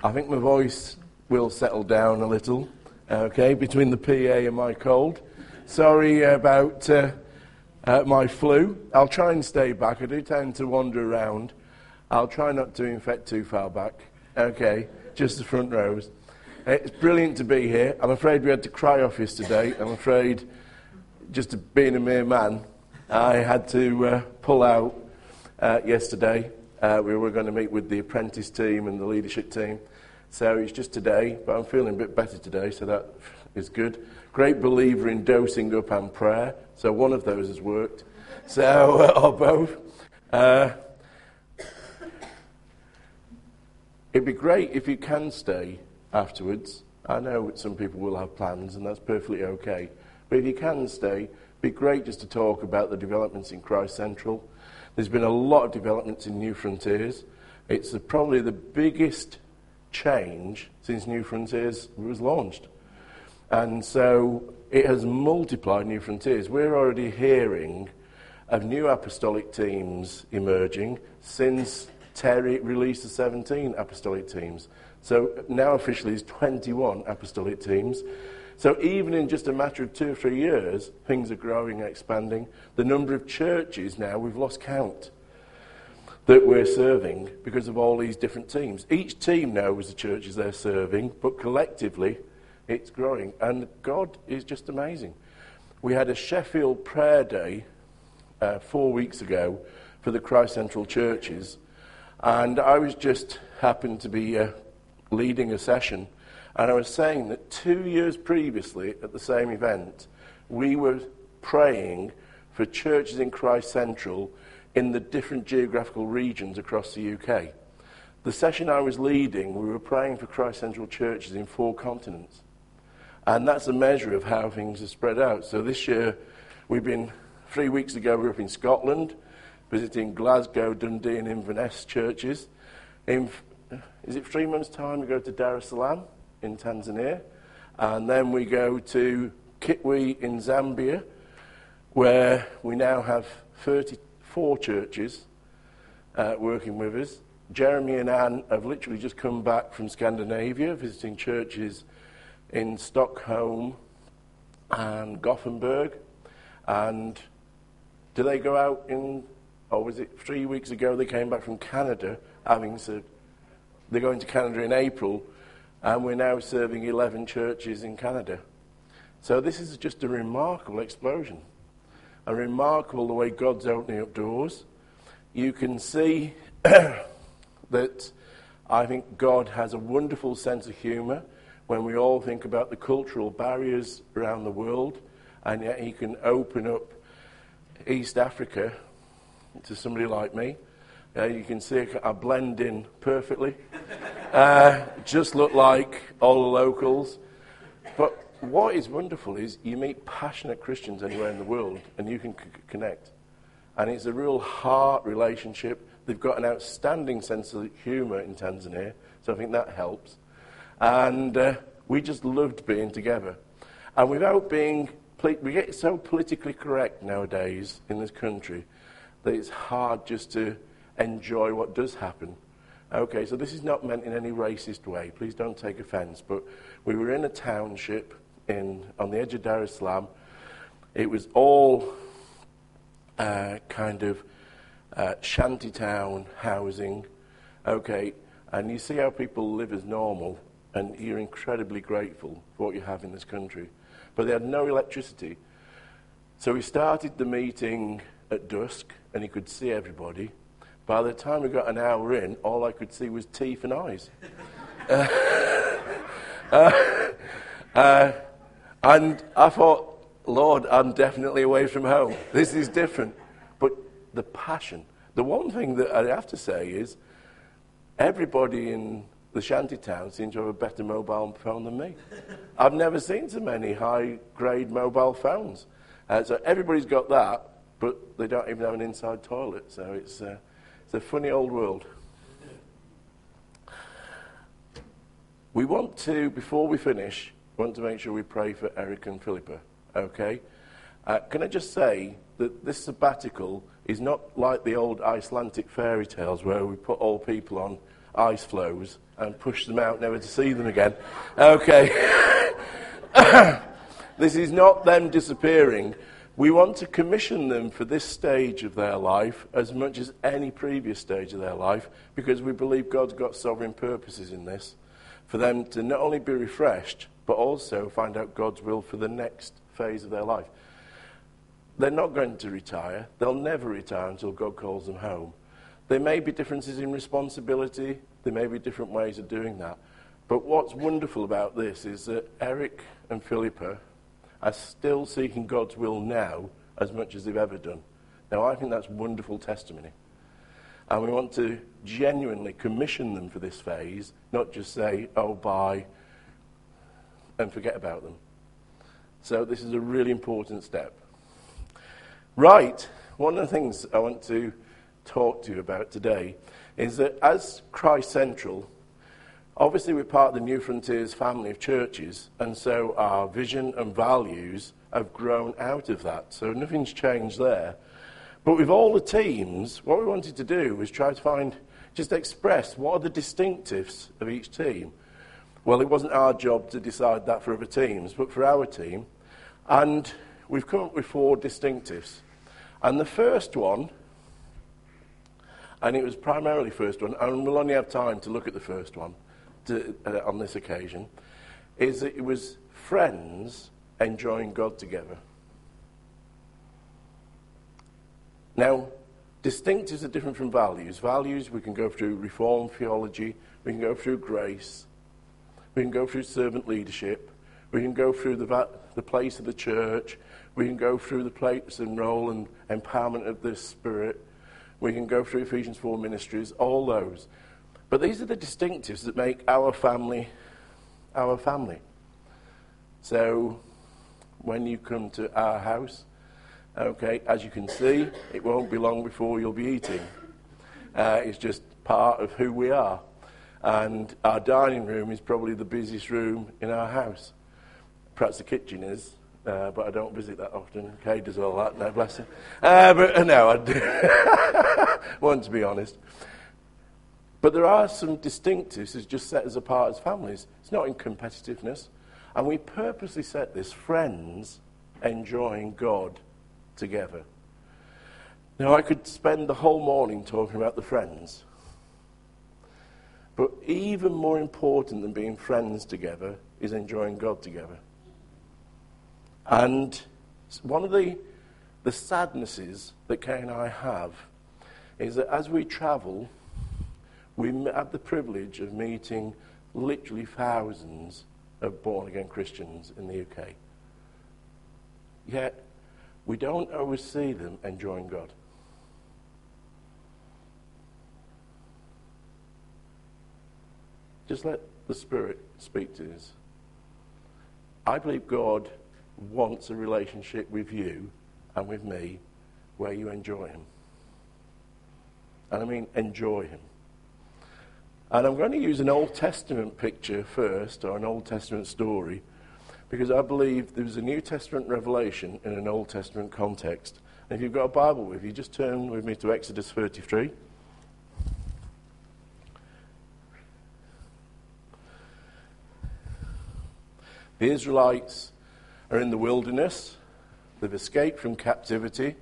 I think my voice will settle down a little, okay, between the PA and my cold. Sorry about my flu. I'll try and stay back. I do tend to wander around. I'll try not to infect too far back. Okay, just the front rows. It's brilliant to be here. I'm afraid we had to cry off yesterday. I'm afraid, just being a mere man, I had to pull out yesterday. We were going to meet with the apprentice team and the leadership team. So it's just today, but I'm feeling a bit better today, so that is good. Great believer in dosing up and prayer, so one of those has worked. So, or both. It'd be great if you can stay afterwards. I know some people will have plans, and that's perfectly okay. But if you can stay, it'd be great just to talk about the developments in Christ Central. There's been a lot of developments in New Frontiers. It's probably the biggest change since New Frontiers was launched. And so it has multiplied New Frontiers. We're already hearing of new apostolic teams emerging since Terry released the 17 apostolic teams. So now officially there's 21 apostolic teams. So even in just a matter of 2 or 3 years, things are growing and expanding. The number of churches now, we've lost count, that we're serving because of all these different teams. Each team knows the churches they're serving, but collectively it's growing. And God is just amazing. We had a Sheffield prayer day 4 weeks ago for the Christ Central churches, and I was just happened to be leading a session, and I was saying that 2 years previously at the same event, we were praying for churches in Christ Central in the different geographical regions across the UK. The session I was leading, we were praying for Christ Central churches in 4 continents. And that's a measure of how things are spread out. So this year, 3 weeks ago, we were up in Scotland, visiting Glasgow, Dundee and Inverness churches. Is it 3 months' time we go to Dar es Salaam in Tanzania? And then we go to Kitwe in Zambia, where we now have 34 churches working with us. Jeremy and Anne have literally just come back from Scandinavia, visiting churches in Stockholm and Gothenburg. And do they go out or was it 3 weeks ago they came back from Canada, having said they're going to Canada in April, and we're now serving 11 churches in Canada. So this is just a remarkable explosion. A remarkable the way God's opening up doors. You can see that I think God has a wonderful sense of humour when we all think about the cultural barriers around the world, and yet he can open up East Africa to somebody like me. You can see I blend in perfectly. Just look like all the locals. But what is wonderful is you meet passionate Christians anywhere in the world and you can connect. And it's a real heart relationship. They've got an outstanding sense of humour in Tanzania, so I think that helps. And we just loved being together. And without being, we get so politically correct nowadays in this country that it's hard just to enjoy what does happen. Okay, so this is not meant in any racist way. Please don't take offence. But we were in a township on the edge of Dar es Salaam. It was all kind of shantytown housing. Okay, and you see how people live as normal, and you're incredibly grateful for what you have in this country. But they had no electricity. So we started the meeting at dusk, and you could see everybody. By the time we got an hour in, all I could see was teeth and eyes. And I thought, Lord, I'm definitely away from home. This is different. But the passion. The one thing that I have to say is everybody in the shanty town seems to have a better mobile phone than me. I've never seen so many high-grade mobile phones. So everybody's got that, but they don't even have an inside toilet. So it's a funny old world. We want to, before we finish, want to make sure we pray for Eric and Philippa, okay? Can I just say that this sabbatical is not like the old Icelandic fairy tales where we put all people on ice floes and push them out never to see them again. Okay. This is not them disappearing. We want to commission them for this stage of their life as much as any previous stage of their life, because we believe God's got sovereign purposes in this, for them to not only be refreshed, but also find out God's will for the next phase of their life. They're not going to retire. They'll never retire until God calls them home. There may be differences in responsibility. There may be different ways of doing that. But what's wonderful about this is that Eric and Philippa are still seeking God's will now as much as they've ever done. Now, I think that's wonderful testimony. And we want to genuinely commission them for this phase, not just say, oh, bye, and forget about them. So this is a really important step. Right, one of the things I want to talk to you about today is that as Christ Central, obviously we're part of the New Frontiers family of churches, and so our vision and values have grown out of that. So nothing's changed there. But with all the teams, what we wanted to do was try to just express what are the distinctives of each team. Well, it wasn't our job to decide that for other teams, but for our team. And we've come up with 4 distinctives. And the first one, and it was primarily first one, and we'll only have time to look at the first one on this occasion, is that it was friends enjoying God together. Now, distinctives are different from values. Values, we can go through Reformed theology, we can go through grace, we can go through servant leadership, we can go through the place of the church, we can go through the place and role and empowerment of the Spirit, we can go through Ephesians 4 ministries, all those. But these are the distinctives that make our family our family. So when you come to our house, okay, as you can see, it won't be long before you'll be eating. It's just part of who we are. And our dining room is probably the busiest room in our house. Perhaps the kitchen is, but I don't visit that often. Kay does all that, no, bless him. But no, I do. Want to be honest. But there are some distinctives that just set us apart as families. It's not in competitiveness. And we purposely set this, friends enjoying God together. Now, I could spend the whole morning talking about the friends. But even more important than being friends together is enjoying God together. And one of the sadnesses that Kay and I have is that as we travel, we have the privilege of meeting literally thousands of born-again Christians in the UK. Yet, we don't always see them enjoying God. Just let the Spirit speak to us. I believe God wants a relationship with you and with me where you enjoy Him. And I mean enjoy Him. And I'm going to use an Old Testament picture first, or an Old Testament story, because I believe there's a New Testament revelation in an Old Testament context. And if you've got a Bible with you, just turn with me to Exodus 33. The Israelites are in the wilderness. They've escaped from captivity.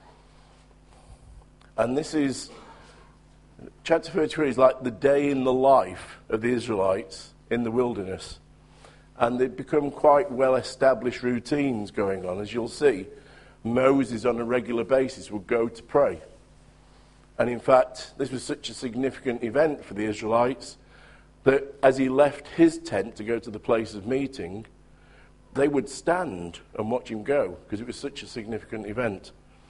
And this is, chapter 33 is like the day in the life of the Israelites in the wilderness. And they've become quite well-established routines going on. As you'll see, Moses on a regular basis would go to pray. And in fact, this was such a significant event for the Israelites that as he left his tent to go to the place of meeting, they would stand and watch him go, because it was such a significant event.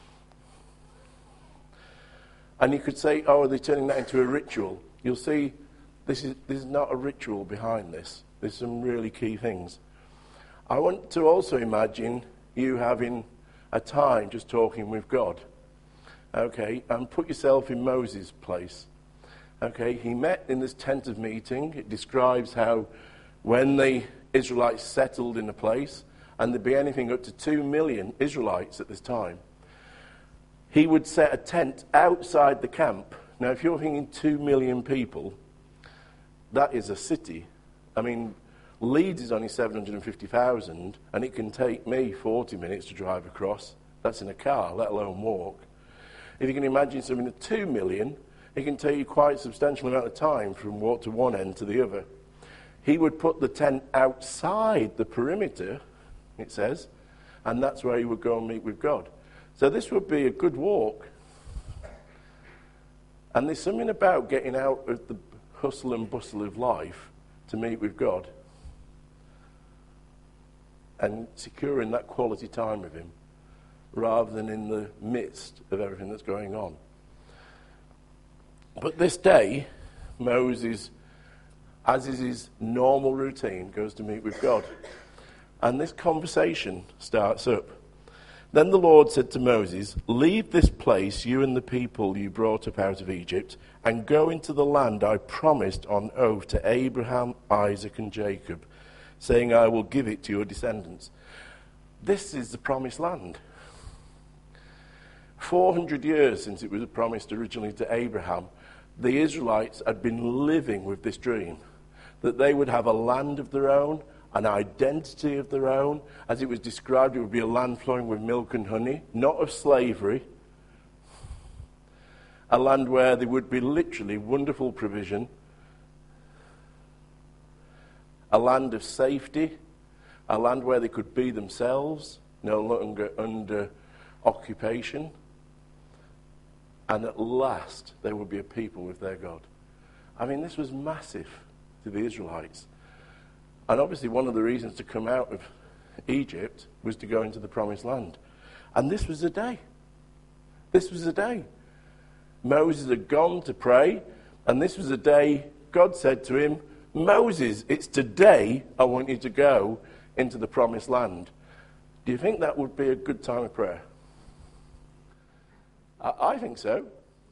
And you could say, oh, are they turning that into a ritual? You'll see, this is not a ritual behind this. There's some really key things. I want to also imagine you having a time just talking with God. Okay, and put yourself in Moses' place. Okay, he met in this tent of meeting. It describes how when the Israelites settled in a place, and there'd be anything up to 2 million Israelites at this time, he would set a tent outside the camp. Now, if you're thinking 2 million people, that is a city. I mean, Leeds is only 750,000, and it can take me 40 minutes to drive across. That's in a car, let alone walk. If you can imagine something at 2 million, it can take you quite a substantial amount of time from walk to one end to the other. He would put the tent outside the perimeter, it says, and that's where he would go and meet with God. So this would be a good walk. And there's something about getting out of the hustle and bustle of life to meet with God and securing that quality time with him rather than in the midst of everything that's going on. But this day, Moses, as is his normal routine, goes to meet with God. And this conversation starts up. Then the Lord said to Moses, "Leave this place, you and the people you brought up out of Egypt, and go into the land I promised on oath to Abraham, Isaac, and Jacob, saying I will give it to your descendants." This is the promised land. 400 years since it was promised originally to Abraham, the Israelites had been living with this dream, that they would have a land of their own, an identity of their own. As it was described, it would be a land flowing with milk and honey, not of slavery. A land where there would be literally wonderful provision. A land of safety. A land where they could be themselves, no longer under occupation. And at last, they would be a people with their God. I mean, this was massive to the Israelites. And obviously one of the reasons to come out of Egypt was to go into the promised land. And this was the day. This was the day. Moses had gone to pray, and this was the day God said to him, "Moses, it's today I want you to go into the promised land." Do you think that would be a good time of prayer? I think so.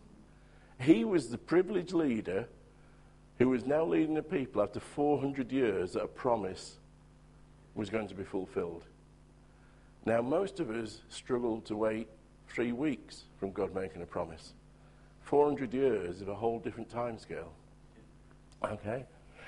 He was the privileged leader who was now leading the people after 400 years that a promise was going to be fulfilled. Now, most of us struggle to wait 3 weeks from God making a promise. 400 years of a whole different time scale. Okay?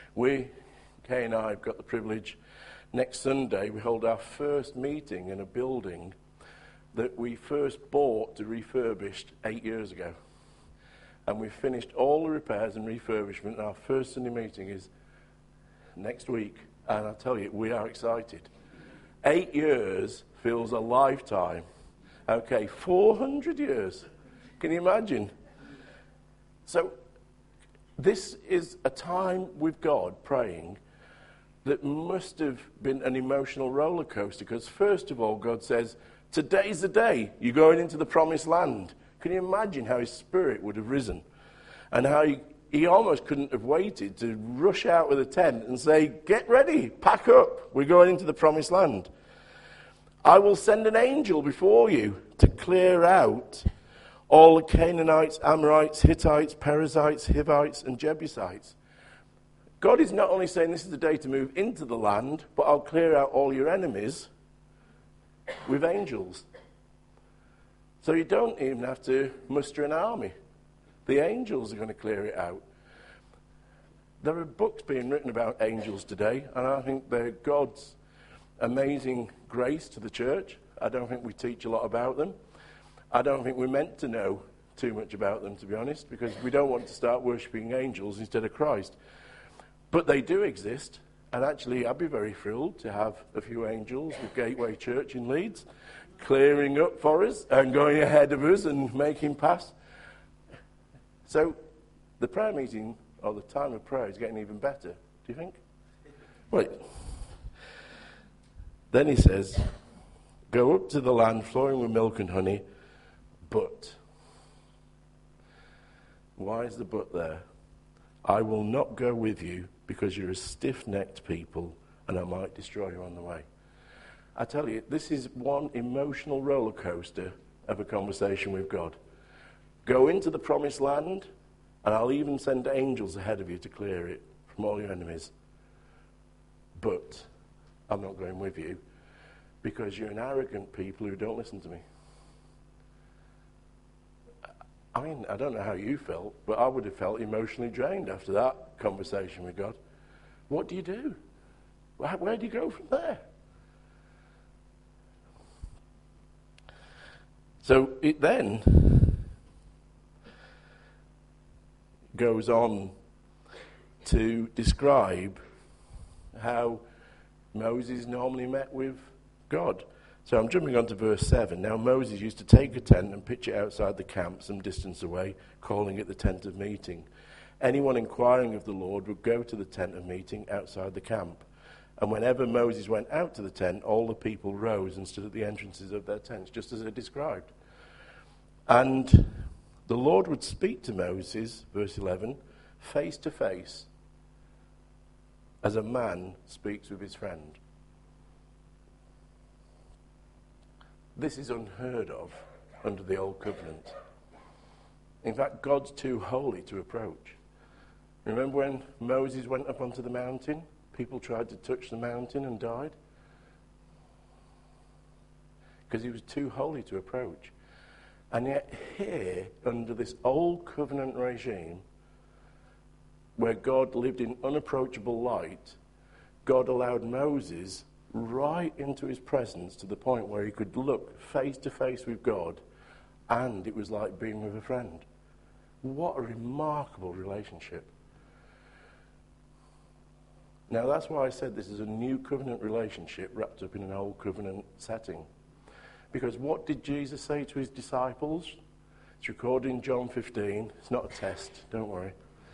Kay and I have got the privilege, next Sunday we hold our first meeting in a building that we first bought to refurbished 8 years ago. And we've finished all the repairs and refurbishment, and our first Sunday meeting is next week. And I tell you, we are excited. 8 years feels a lifetime. Okay, 400 years. Can you imagine? So this is a time with God praying that must have been an emotional roller coaster, because first of all, God says, "Today's the day. You're going into the promised land." Can you imagine how his spirit would have risen? And how he almost couldn't have waited to rush out of the tent and say, "Get ready, pack up, we're going into the promised land. I will send an angel before you to clear out all the Canaanites, Amorites, Hittites, Perizzites, Hivites, and Jebusites." God is not only saying this is the day to move into the land, but I'll clear out all your enemies with angels. So you don't even have to muster an army. The angels are going to clear it out. There are books being written about angels today, and I think they're God's amazing grace to the church. I don't think we teach a lot about them. I don't think we're meant to know too much about them, to be honest, because we don't want to start worshipping angels instead of Christ. But they do exist, and actually I'd be very thrilled to have a few angels with Gateway Church in Leeds clearing up for us and going ahead of us and making paths. So the prayer meeting, or the time of prayer, is getting even better, do you think? Right. Then he says, "Go up to the land flowing with milk and honey, but..." Why is the but there? "I will not go with you because you're a stiff-necked people and I might destroy you on the way." I tell you, this is one emotional roller coaster of a conversation with God. Go into the promised land, and I'll even send angels ahead of you to clear it from all your enemies. But I'm not going with you because you're an arrogant people who don't listen to me. I mean, I don't know how you felt, but I would have felt emotionally drained after that conversation with God. What do you do? Where do you go from there? So it then goes on to describe how Moses normally met with God. So I'm jumping on to verse 7. Now Moses used to take a tent and pitch it outside the camp some distance away, calling it the tent of meeting. Anyone inquiring of the Lord would go to the tent of meeting outside the camp. And whenever Moses went out to the tent, all the people rose and stood at the entrances of their tents, just as I described. And the Lord would speak to Moses, verse 11, face to face, as a man speaks with his friend. This is unheard of under the Old Covenant. In fact, God's too holy to approach. Remember when Moses went up onto the mountain? People tried to touch the mountain and died? Because he was too holy to approach. And yet here, under this Old Covenant regime, where God lived in unapproachable light, God allowed Moses right into his presence to the point where he could look face to face with God, and it was like being with a friend. What a remarkable relationship. Now that's why I said this is a new covenant relationship wrapped up in an old covenant setting. Because what did Jesus say to his disciples? It's recorded in John 15. It's not a test, don't worry.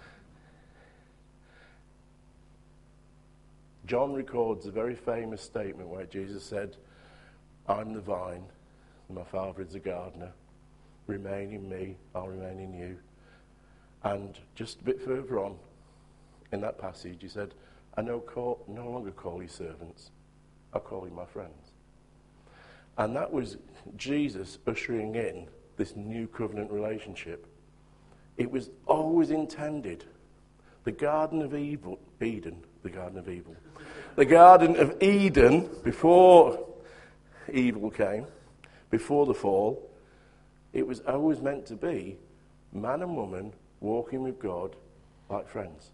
John records a very famous statement where Jesus said, I'm the vine, and my Father is the gardener. Remain in me, I'll remain in you. And just a bit further on in that passage, he said, I no longer call you servants, I call you my friends. And that was Jesus ushering in this new covenant relationship. It was always intended. The Garden of Eden, before evil came, before the fall, it was always meant to be man and woman walking with God like friends.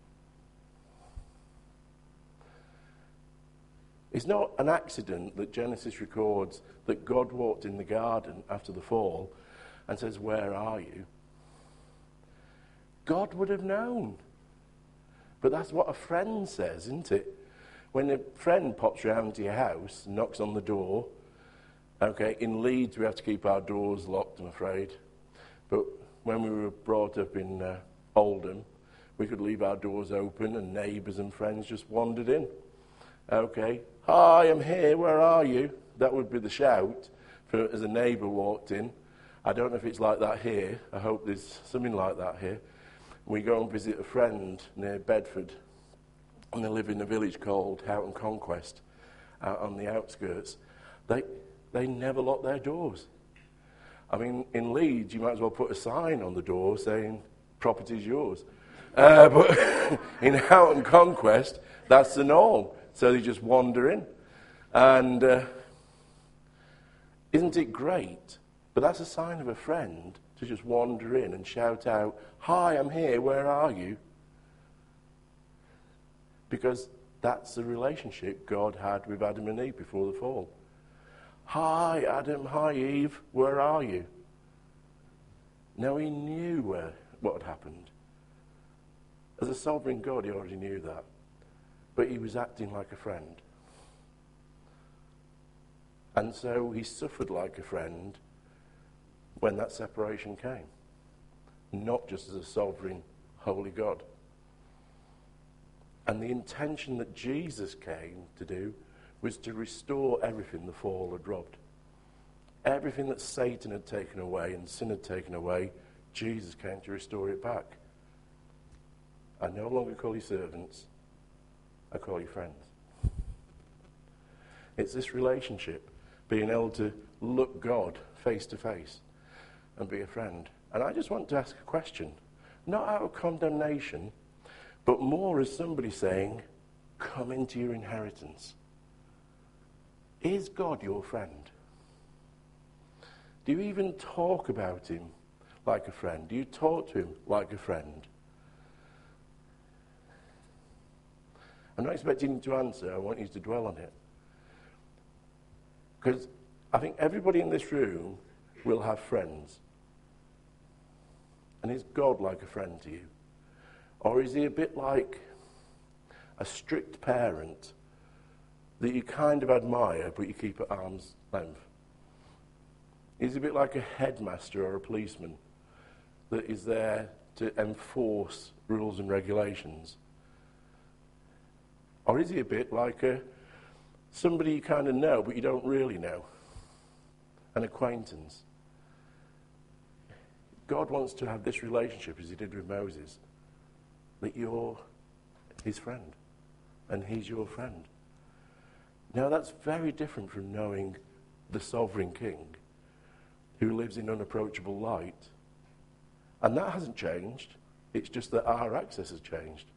It's not an accident that Genesis records that God walked in the garden after the fall and says, where are you? God would have known. But that's what a friend says, isn't it? When a friend pops round to your house and knocks on the door, okay, in Leeds we have to keep our doors locked, I'm afraid. But when we were brought up in Oldham, we could leave our doors open and neighbours and friends just wandered in. Okay, hi, I'm here, where are you? That would be the shout as a neighbour walked in. I don't know if it's like that here. I hope there's something like that here. We go and visit a friend near Bedford, and they live in a village called Houghton Conquest, out on the outskirts. They never lock their doors. I mean, in Leeds, you might as well put a sign on the door saying, property's yours. But in Houghton Conquest, that's the norm. So they just wander in. And isn't it great? But that's a sign of a friend to just wander in and shout out, hi, I'm here, where are you? Because that's the relationship God had with Adam and Eve before the fall. Hi, Adam, hi, Eve, where are you? Now he knew what had happened. As a sovereign God, he already knew that. But he was acting like a friend. And so he suffered like a friend when that separation came. Not just as a sovereign, holy God. And the intention that Jesus came to do was to restore everything the fall had robbed. Everything that Satan had taken away and sin had taken away, Jesus came to restore it back. I no longer call you servants, I call you friends. It's this relationship, being able to look God face to face and be a friend. And I just want to ask a question, not out of condemnation, but more as somebody saying, come into your inheritance. Is God your friend? Do you even talk about him like a friend? Do you talk to him like a friend? I'm not expecting you to answer. I want you to dwell on it. Because I think everybody in this room will have friends. And is God like a friend to you? Or is he a bit like a strict parent that you kind of admire but you keep at arm's length? Is he a bit like a headmaster or a policeman that is there to enforce rules and regulations? Or is he a bit like somebody you kind of know but you don't really know? An acquaintance. God wants to have this relationship as he did with Moses, that you're his friend and he's your friend. Now that's very different from knowing the sovereign king who lives in unapproachable light. And that hasn't changed. It's just that our access has changed.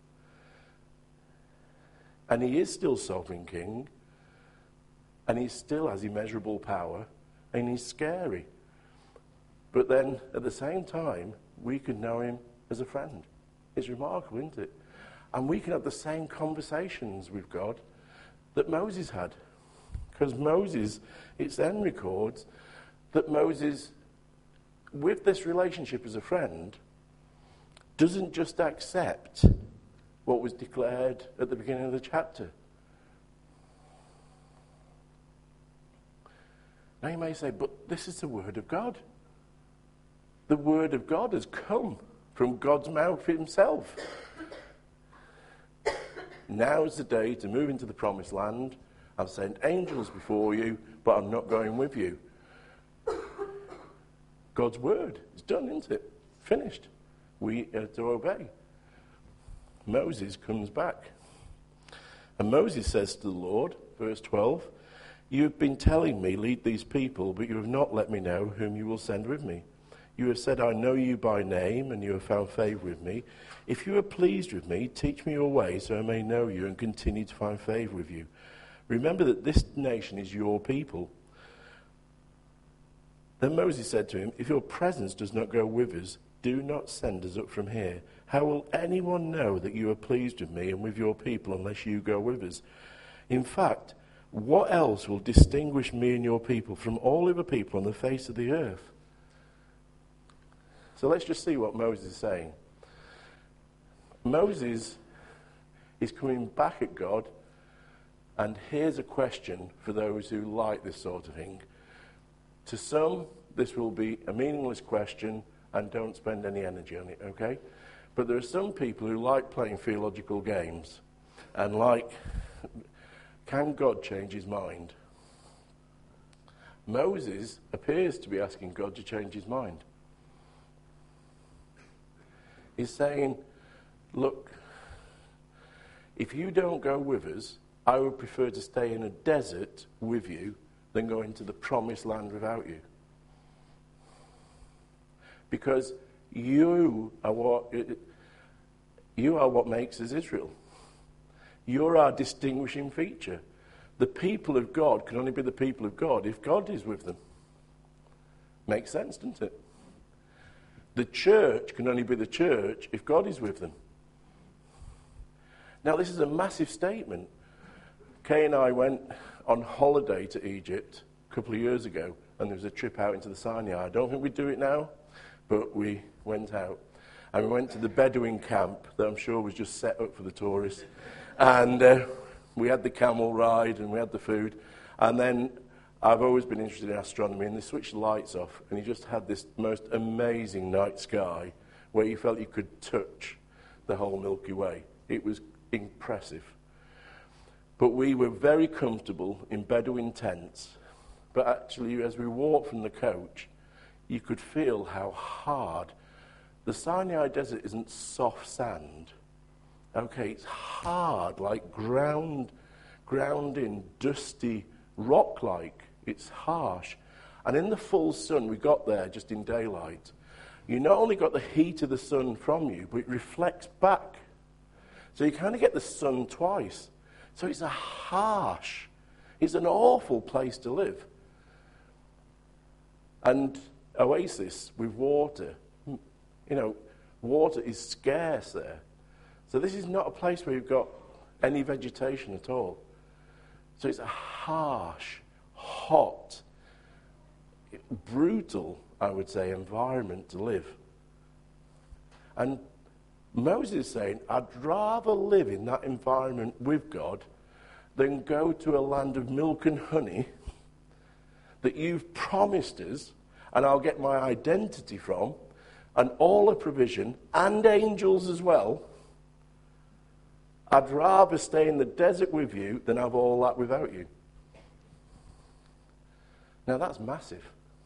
And he is still sovereign king, and he still has immeasurable power, and he's scary. But then, at the same time, we can know him as a friend. It's remarkable, isn't it? And we can have the same conversations with God that Moses had. Because Moses, it then records that Moses, with this relationship as a friend, doesn't just accept what was declared at the beginning of the chapter. Now you may say, but this is the word of God. The word of God has come from God's mouth himself. Now is the day to move into the promised land. I've sent angels before you, but I'm not going with you. God's word is done, isn't it? Finished. We are to obey. Moses comes back. And Moses says to the Lord, verse 12, "You have been telling me, lead these people, but you have not let me know whom you will send with me. You have said, I know you by name, and you have found favor with me. If you are pleased with me, teach me your way, so I may know you and continue to find favor with you. Remember that this nation is your people." Then Moses said to him, "If your presence does not go with us, do not send us up from here. How will anyone know that you are pleased with me and with your people unless you go with us? In fact, what else will distinguish me and your people from all other people on the face of the earth?" So let's just see what Moses is saying. Moses is coming back at God, and here's a question for those who like this sort of thing. To some, this will be a meaningless question, and don't spend any energy on it, okay? But there are some people who like playing theological games, and like, can God change his mind? Moses appears to be asking God to change his mind. He's saying, look, if you don't go with us, I would prefer to stay in a desert with you than go into the promised land without you. Because you are what makes us Israel. You're our distinguishing feature. The people of God can only be the people of God if God is with them. Makes sense, doesn't it? The church can only be the church if God is with them. Now, this is a massive statement. Kay and I went on holiday to Egypt a couple of years ago, and there was a trip out into the Sinai. I don't think we do it now, but we went out. And we went to the Bedouin camp that I'm sure was just set up for the tourists. And we had the camel ride and we had the food. And then I've always been interested in astronomy, and they switched the lights off, and you just had this most amazing night sky where you felt you could touch the whole Milky Way. It was impressive. But we were very comfortable in Bedouin tents. But actually, as we walked from the coach, you could feel how hard. The Sinai Desert isn't soft sand. Okay, it's hard, like ground in dusty rock-like. It's harsh. And in the full sun, we got there just in daylight. You not only got the heat of the sun from you, but it reflects back. So you kind of get the sun twice. So it's an awful place to live. And oasis with water, Water is scarce there. So this is not a place where you've got any vegetation at all. So it's a harsh, hot, brutal, I would say, environment to live. And Moses is saying, I'd rather live in that environment with God than go to a land of milk and honey that you've promised us, and I'll get my identity from, and all the provision, and angels as well. I'd rather stay in the desert with you than have all that without you. Now that's massive.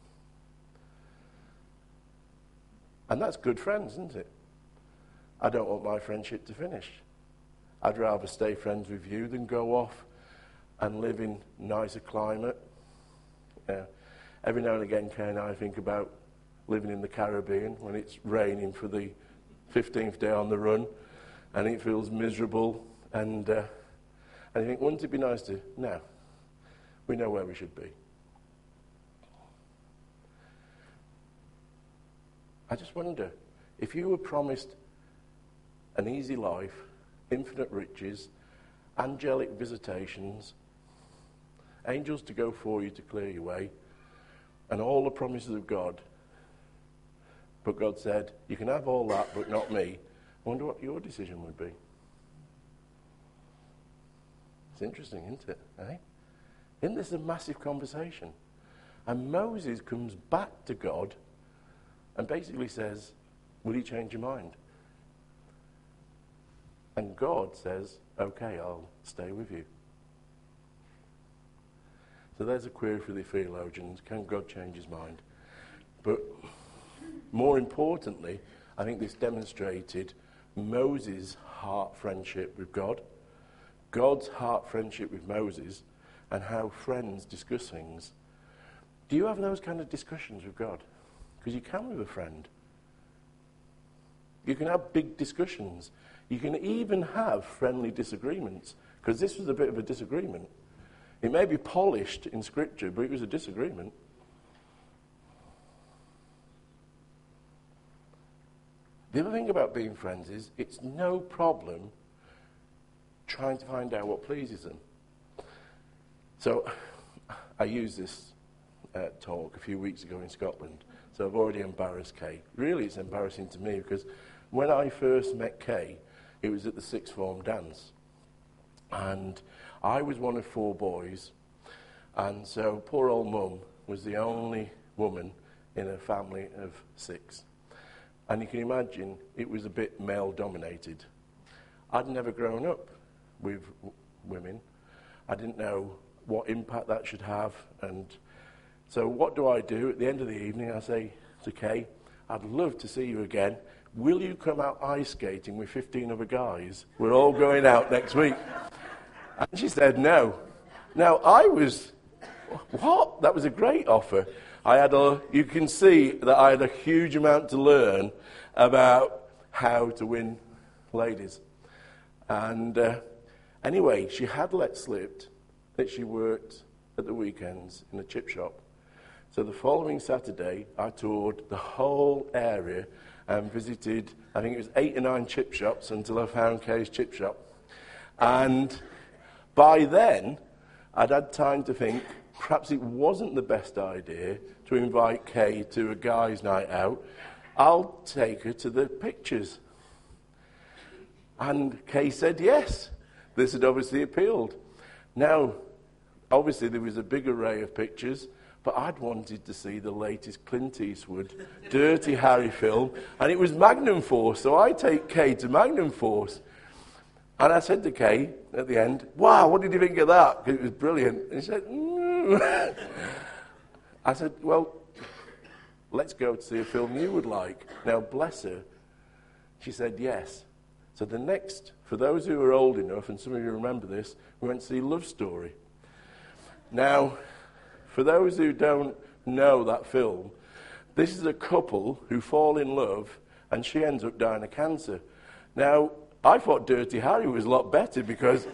And that's good friends, isn't it? I don't want my friendship to finish. I'd rather stay friends with you than go off and live in nicer climate. Every now and again, Kay and I think about living in the Caribbean when it's raining for the 15th day on the run and it feels miserable. And I think, wouldn't it be nice to... No, we know where we should be. I just wonder, if you were promised an easy life, infinite riches, angelic visitations, angels to go for you to clear your way, and all the promises of God, but God said, you can have all that, but not me, I wonder what your decision would be. It's interesting, isn't it? Eh? Isn't this a massive conversation? And Moses comes back to God and basically says, will you change your mind? And God says, okay, I'll stay with you. So there's a query for the theologians. Can God change his mind? But more importantly, I think this demonstrated Moses' heart friendship with God, God's heart friendship with Moses, and how friends discuss things. Do you have those kind of discussions with God? Because you can with a friend. You can have big discussions. You can even have friendly disagreements, because this was a bit of a disagreement. It may be polished in Scripture, but it was a disagreement. The other thing about being friends is it's no problem trying to find out what pleases them. So I used this talk a few weeks ago in Scotland, so I've already embarrassed Kay. Really, it's embarrassing to me because when I first met Kay, it was at the sixth form dance. And I was one of 4 boys, and so poor old mum was the only woman in a family of 6. And you can imagine it was a bit male-dominated. I'd never grown up with women. I didn't know what impact that should have. And so what do? At the end of the evening, I say to Kay, I'd love to see you again. Will you come out ice skating with 15 other guys? We're all going out next week. And she said no. Now, I was, what? That was a great offer. You can see that I had a huge amount to learn about how to win ladies. And anyway, she had let slip that she worked at the weekends in a chip shop. So the following Saturday, I toured the whole area and visited, I think it was 8 or 9 chip shops until I found Kay's chip shop. And by then, I'd had time to think perhaps it wasn't the best idea to invite Kay to a guy's night out. I'll take her to the pictures. And Kay said yes. This had obviously appealed. Now, obviously there was a big array of pictures, but I'd wanted to see the latest Clint Eastwood Dirty Harry film, and it was Magnum Force, so I take Kay to Magnum Force. And I said to Kay at the end, wow, what did you think of that? Because it was brilliant. And she said, I said, well, let's go to see a film you would like. Now, bless her, she said yes. So the next, for those who are old enough, and some of you remember this, we went to see Love Story. Now, for those who don't know that film, this is a couple who fall in love, and she ends up dying of cancer. Now, I thought Dirty Harry was a lot better because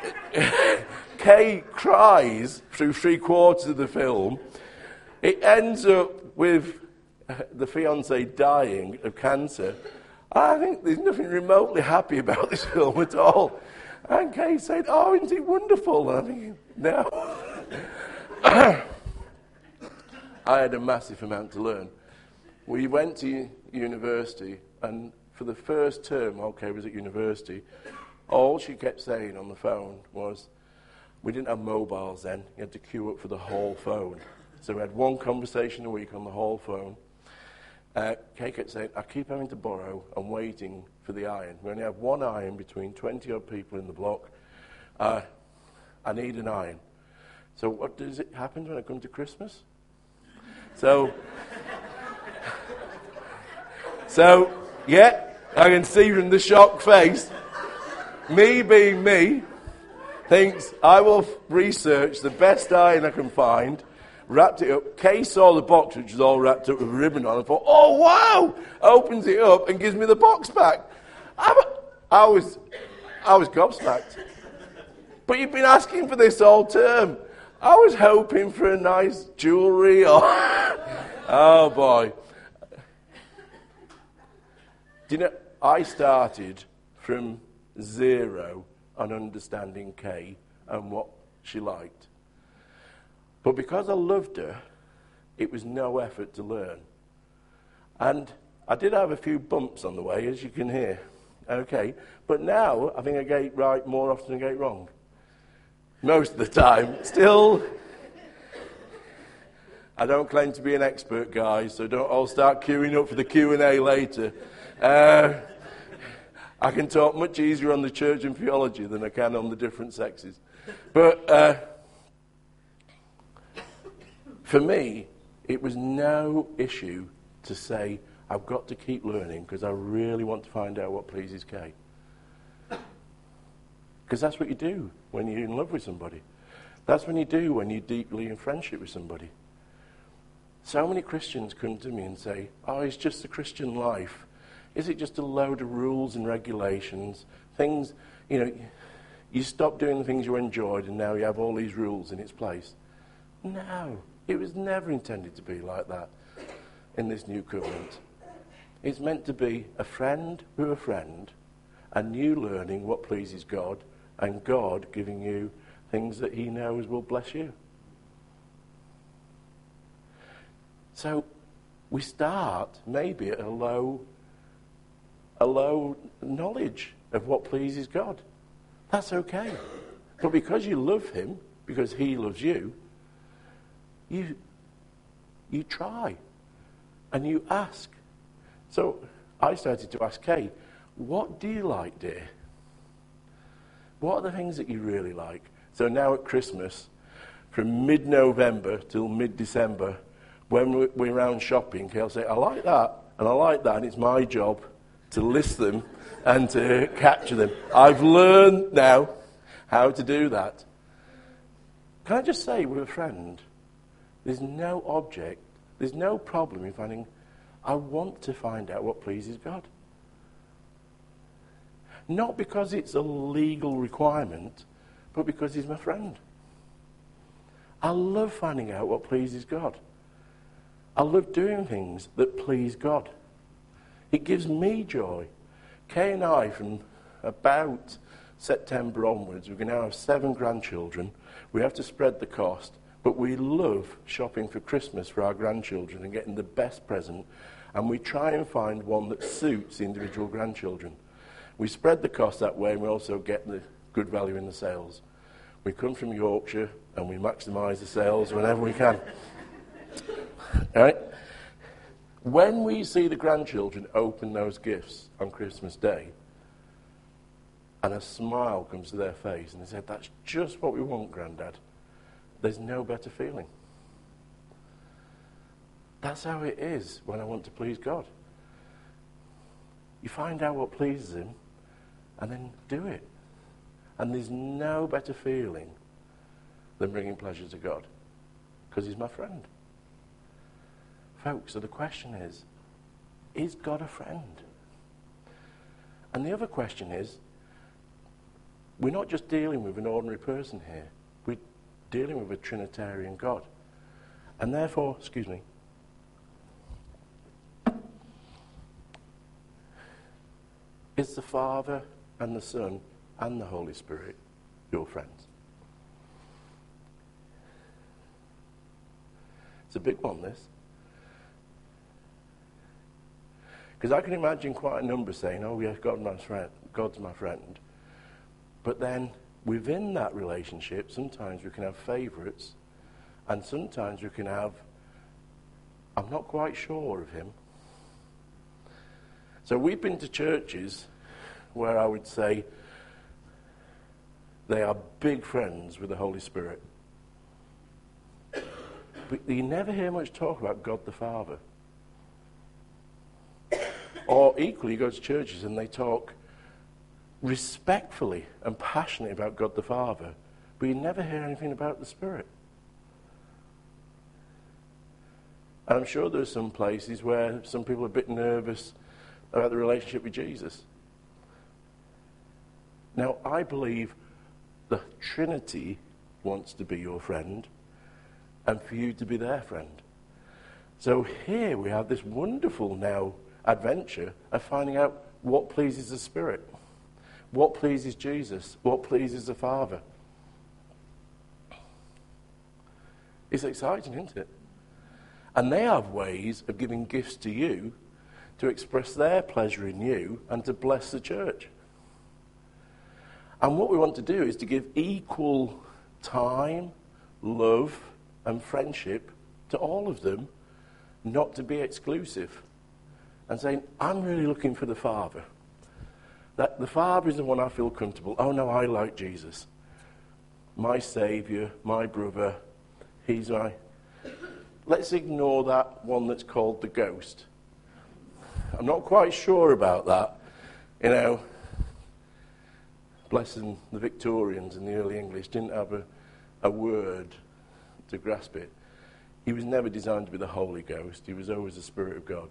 Kay cries through 3/4 of the film. It ends up with the fiancé dying of cancer, I think there's nothing remotely happy about this film at all. And Kay said, oh, isn't it wonderful? And I'm thinking, no. I had a massive amount to learn. We went to university, and for the first term while Kay was at university, all she kept saying on the phone was, we didn't have mobiles then, you had to queue up for the whole phone. So we had one conversation a week on the whole phone. Kay kept saying, I keep having to borrow and waiting for the iron. We only have one iron between 20 odd people in the block. I need an iron. So what does it happen when I come to Christmas? So, yeah, I can see from the shocked face, me being me, thinks I will research the best iron I can find, wrapped it up. Kay saw the box, which was all wrapped up with a ribbon on, and thought, oh, wow! Opens it up and gives me the box back. I was gobsmacked. But you've been asking for this all term. I was hoping for a nice jewellery or... Oh, boy. Do you know, I started from zero on understanding Kay and what she liked. But because I loved her, it was no effort to learn. And I did have a few bumps on the way, as you can hear. Okay, but now I think I get it right more often than I get it wrong. Most of the time. Still, I don't claim to be an expert, guys, so don't all start queuing up for the Q&A later. I can talk much easier on the church and theology than I can on the different sexes. But for me, it was no issue to say, I've got to keep learning because I really want to find out what pleases Kay. Because that's what you do when you're in love with somebody. That's what you do when you're deeply in friendship with somebody. So many Christians come to me and say, oh, it's just the Christian life. Is it just a load of rules and regulations? Things, you stop doing the things you enjoyed and now you have all these rules in its place. No, it was never intended to be like that in this new covenant. It's meant to be a friend with a friend, and you learning what pleases God, and God giving you things that he knows will bless you. So we start maybe at a low knowledge of what pleases God. That's okay. But because you love him, because he loves you, you try and you ask. So I started to ask Kay, what do you like, dear? What are the things that you really like? So now at Christmas, from mid-November till mid-December, when we're around shopping, Kay'll say, I like that, and I like that, and it's my job to list them and to capture them. I've learned now how to do that. Can I just say, with a friend, there's no object, there's no problem in finding, I want to find out what pleases God. Not because it's a legal requirement, but because he's my friend. I love finding out what pleases God. I love doing things that please God. It gives me joy. Kay and I, from about September onwards, we're going to have 7 grandchildren. We have to spread the cost, but we love shopping for Christmas for our grandchildren and getting the best present, and we try and find one that suits the individual grandchildren. We spread the cost that way, and we also get the good value in the sales. We come from Yorkshire, and we maximise the sales whenever we can. All right? When we see the grandchildren open those gifts on Christmas Day, and a smile comes to their face, and they say, that's just what we want, Grandad, there's no better feeling. That's how it is when I want to please God. You find out what pleases him, and then do it. And there's no better feeling than bringing pleasure to God, because he's my friend. Folks, so the question is God a friend? And the other question is, we're not just dealing with an ordinary person here. We're dealing with a Trinitarian God. And therefore, Is the Father and the Son and the Holy Spirit your friends? It's a big one, this. Because I can imagine quite a number saying, oh yes, God's my friend. But then within that relationship, sometimes we can have favourites, and sometimes we can have, I'm not quite sure of him. So we've been to churches where I would say they are big friends with the Holy Spirit. But you never hear much talk about God the Father. Or equally, you go to churches and they talk respectfully and passionately about God the Father, but you never hear anything about the Spirit. And I'm sure there's some places where some people are a bit nervous about the relationship with Jesus. Now, I believe the Trinity wants to be your friend and for you to be their friend. So here we have this wonderful now adventure of finding out what pleases the Spirit, what pleases Jesus, what pleases the Father. It's exciting, isn't it? And they have ways of giving gifts to you to express their pleasure in you and to bless the church. And what we want to do is to give equal time, love, and friendship to all of them, not to be exclusive. And saying, I'm really looking for the Father. That the Father is the one I feel comfortable. Oh no, I like Jesus. My Saviour, my brother, he's my... Let's ignore that one that's called the ghost. I'm not quite sure about that. You know, bless them, the Victorians and the early English didn't have a word to grasp it. He was never designed to be the Holy Ghost. He was always the Spirit of God.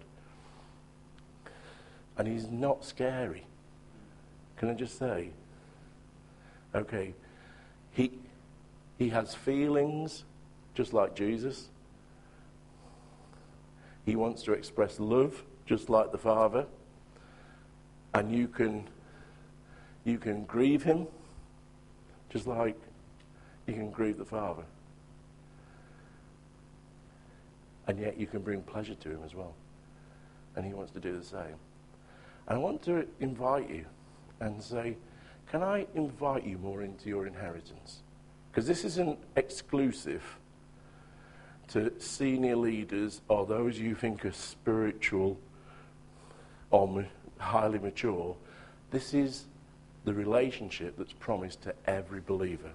And he's not scary. Can I just say? Okay, he has feelings just like Jesus. He wants to express love just like the Father. And you can grieve him just like you can grieve the Father. And yet you can bring pleasure to him as well. And he wants to do the same. And I want to invite you and say, can I invite you more into your inheritance? Because this isn't exclusive to senior leaders or those you think are spiritual or highly mature. This is the relationship that's promised to every believer.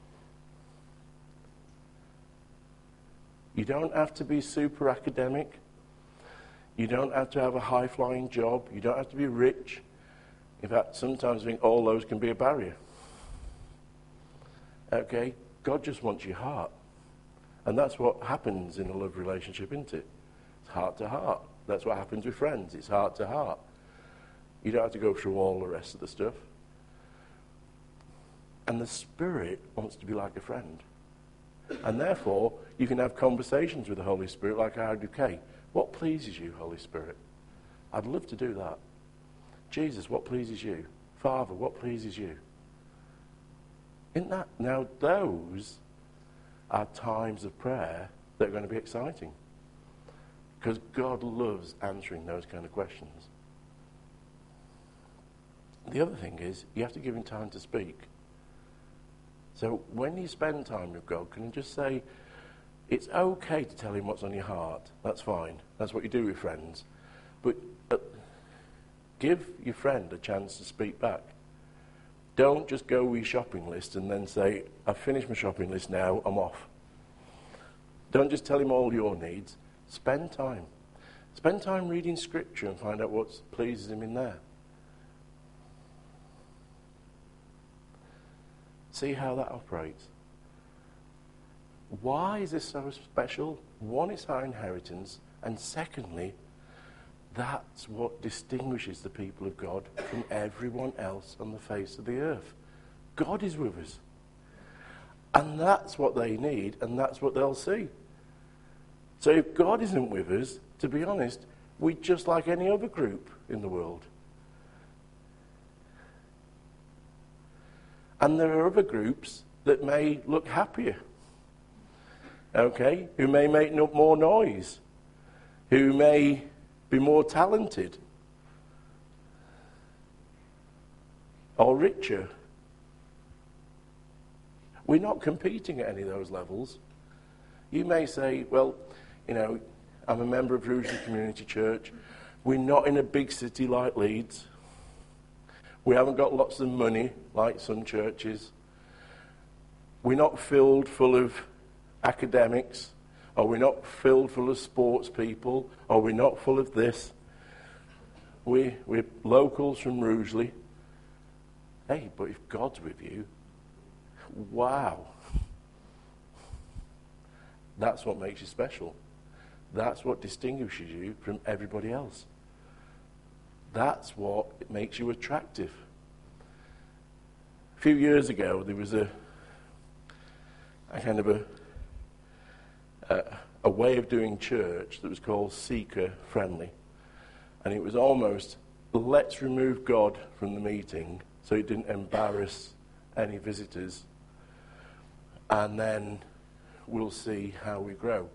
You don't have to be super academic. You don't have to have a high-flying job. You don't have to be rich. In fact, sometimes I think all those can be a barrier. Okay? God just wants your heart. And that's what happens in a love relationship, isn't it? It's heart to heart. That's what happens with friends. It's heart to heart. You don't have to go through all the rest of the stuff. And the Spirit wants to be like a friend. And therefore, you can have conversations with the Holy Spirit like I had with Kay. What pleases you, Holy Spirit? I'd love to do that. Jesus, what pleases you? Father, what pleases you? Isn't that? Now, those are times of prayer that are going to be exciting. Because God loves answering those kind of questions. The other thing is, you have to give him time to speak. So when you spend time with God, can you just say, it's okay to tell him what's on your heart. That's fine. That's what you do with friends. But give your friend a chance to speak back. Don't just go with your shopping list and then say, I've finished my shopping list now, I'm off. Don't just tell him all your needs. Spend time. Spend time reading Scripture and find out what pleases him in there. See how that operates. Why is this so special? One, it's our inheritance. And secondly, that's what distinguishes the people of God from everyone else on the face of the earth. God is with us. And that's what they need, and that's what they'll see. So if God isn't with us, to be honest, we're just like any other group in the world. And there are other groups that may look happier, okay, who may make more noise, who may be more talented or richer. We're not competing at any of those levels. You may say, well, you know, I'm a member of Rugeley Community Church. We're not in a big city like Leeds. We haven't got lots of money like some churches. We're not filled full of academics, or we're not filled full of sports people, or we're not full of this. We're locals from Rugeley. Hey, but if God's with you, wow. That's what makes you special. That's what distinguishes you from everybody else. That's what makes you attractive. A few years ago, there was a kind of a way of doing church that was called seeker friendly. And it was almost, let's remove God from the meeting so it didn't embarrass any visitors. And then we'll see how we grow.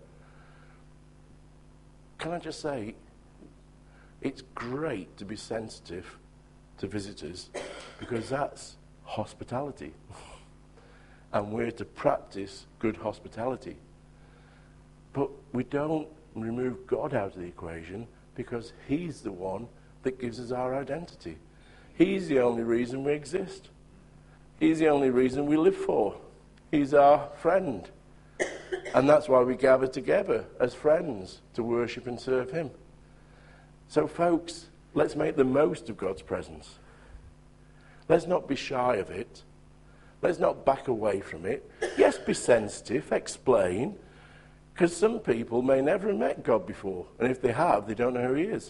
Can I just say, it's great to be sensitive to visitors because that's hospitality. And we're to practice good hospitality. But we don't remove God out of the equation because he's the one that gives us our identity. He's the only reason we exist. He's the only reason we live for. He's our friend. And that's why we gather together as friends to worship and serve him. So folks, let's make the most of God's presence. Let's not be shy of it. Let's not back away from it. Yes, be sensitive, explain, because some people may never have met God before, and if they have, they don't know who he is.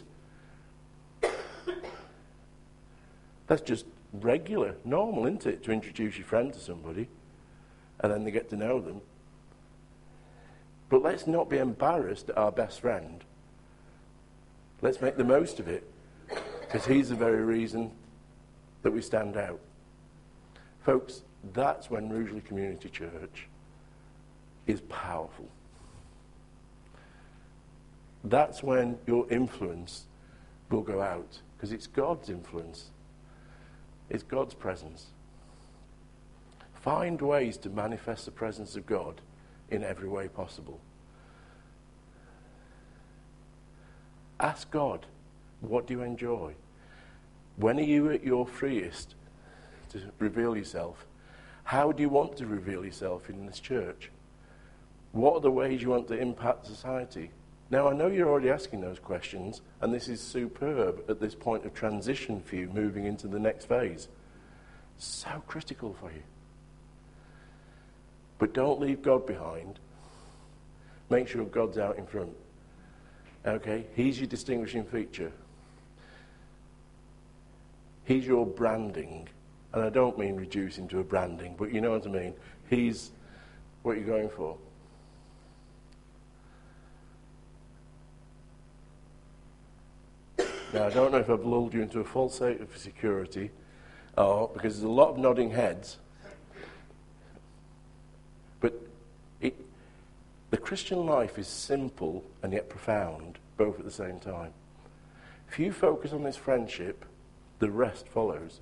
That's just regular, normal, isn't it, to introduce your friend to somebody, and then they get to know them. But let's not be embarrassed at our best friend. Let's make the most of it, because he's the very reason that we stand out. Folks, that's when Rugeley Community Church is powerful. That's when your influence will go out, because it's God's influence. It's God's presence. Find ways to manifest the presence of God in every way possible. Ask God, what do you enjoy? When are you at your freest to reveal yourself? How do you want to reveal yourself in this church? What are the ways you want to impact society? Now, I know you're already asking those questions, and this is superb at this point of transition for you, moving into the next phase. So critical for you. But don't leave God behind. Make sure God's out in front. Okay? He's your distinguishing feature. He's your branding. And I don't mean reducing to a branding, but you know what I mean. He's what you're going for. Now, I don't know if I've lulled you into a false state of security, because there's a lot of nodding heads. But the Christian life is simple and yet profound, both at the same time. If you focus on this friendship, the rest follows.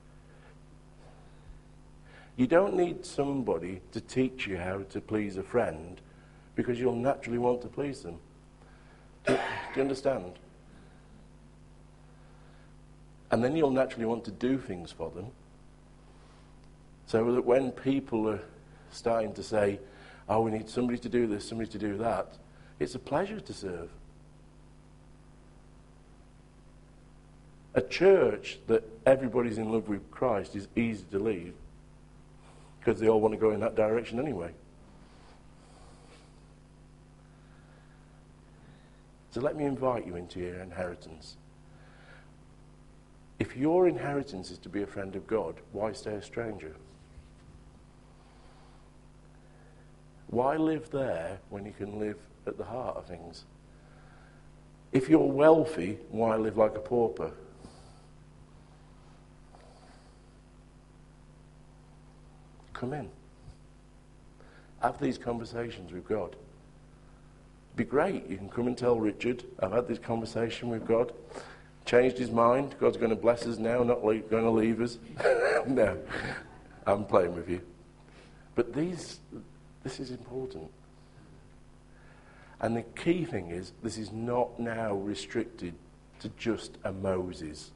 You don't need somebody to teach you how to please a friend, because you'll naturally want to please them. Do you understand? And then you'll naturally want to do things for them. So that when people are starting to say, oh, we need somebody to do this, somebody to do that, it's a pleasure to serve. A church that everybody's in love with Christ is easy to leave, because they all want to go in that direction anyway. So let me invite you into your inheritance. If your inheritance is to be a friend of God, why stay a stranger? Why live there when you can live at the heart of things? If you're wealthy, why live like a pauper? come in. Have these conversations with God. It'd be great. You can come and tell Richard, I've had this conversation with God. Changed his mind. God's going to bless us now, not going to leave us. No, I'm playing with you. But this is important. And the key thing is, this is not now restricted to just a Moses.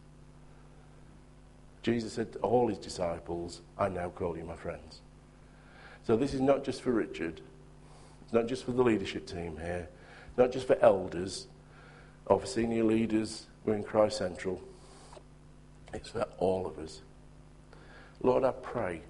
Jesus said to all his disciples, I now call you my friends. So this is not just for Richard. It's not just for the leadership team here. Not just for elders or for senior leaders within Christ Central. It's for all of us. Lord, I pray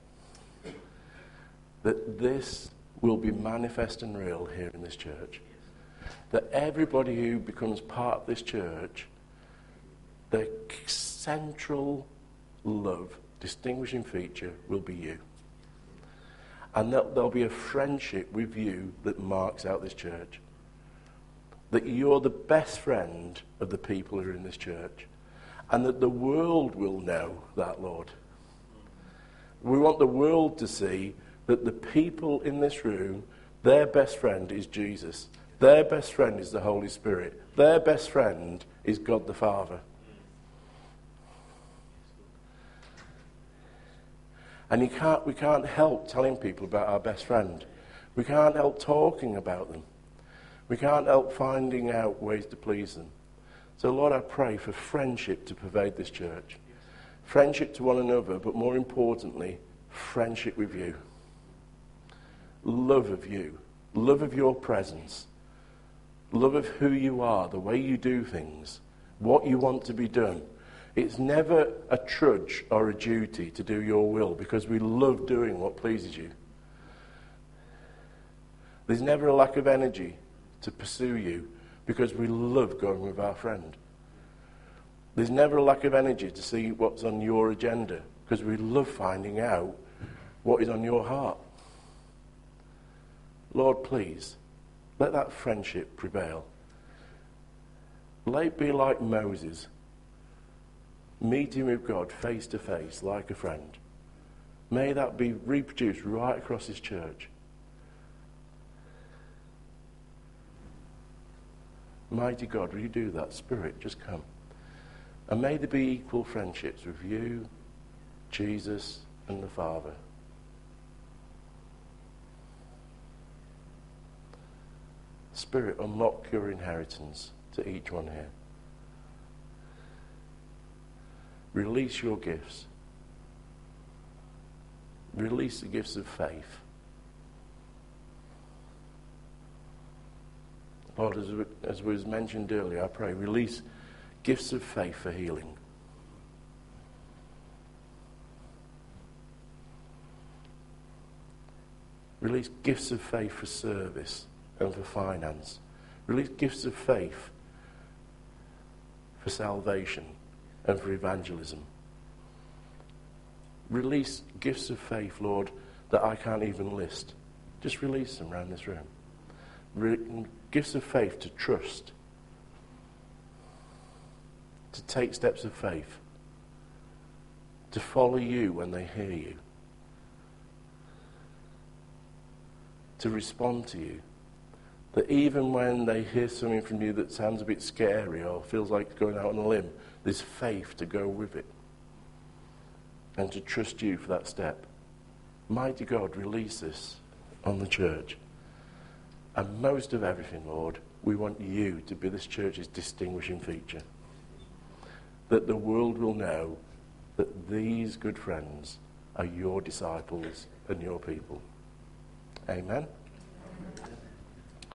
that this will be manifest and real here in this church. That everybody who becomes part of this church, their central love, distinguishing feature will be you. And that there'll be a friendship with you that marks out this church. That you're the best friend of the people who are in this church. And that the world will know that, Lord. We want the world to see that the people in this room, their best friend is Jesus. Their best friend is the Holy Spirit. Their best friend is God the Father. And we can't help telling people about our best friend. We can't help talking about them. We can't help finding out ways to please them. So Lord, I pray for friendship to pervade this church. Friendship to one another, but more importantly, friendship with you. Love of you. Love of your presence. Love of who you are, the way you do things, what you want to be done. It's never a trudge or a duty to do your will because we love doing what pleases you. There's never a lack of energy to pursue you because we love going with our friend. There's never a lack of energy to see what's on your agenda because we love finding out what is on your heart. Lord, please, let that friendship prevail. Let it be like Moses, meeting with God face to face like a friend. May that be reproduced right across this church. Mighty God, will you do that? Spirit, just come. And may there be equal friendships with you, Jesus, and the Father. Spirit, unlock your inheritance to each one here. Release your gifts. Release the gifts of faith. Lord, as was mentioned earlier, I pray, release gifts of faith for healing. Release gifts of faith for service and for finance. Release gifts of faith for salvation and for evangelism. Release gifts of faith, Lord, that I can't even list. Just release them around this room. Gifts of faith to trust, to take steps of faith, to follow you when they hear you, to respond to you. That even when they hear something from you that sounds a bit scary or feels like going out on a limb, there's faith to go with it and to trust you for that step. Mighty God, release this on the church. And most of everything, Lord, we want you to be this church's distinguishing feature. That the world will know that these good friends are your disciples and your people. Amen.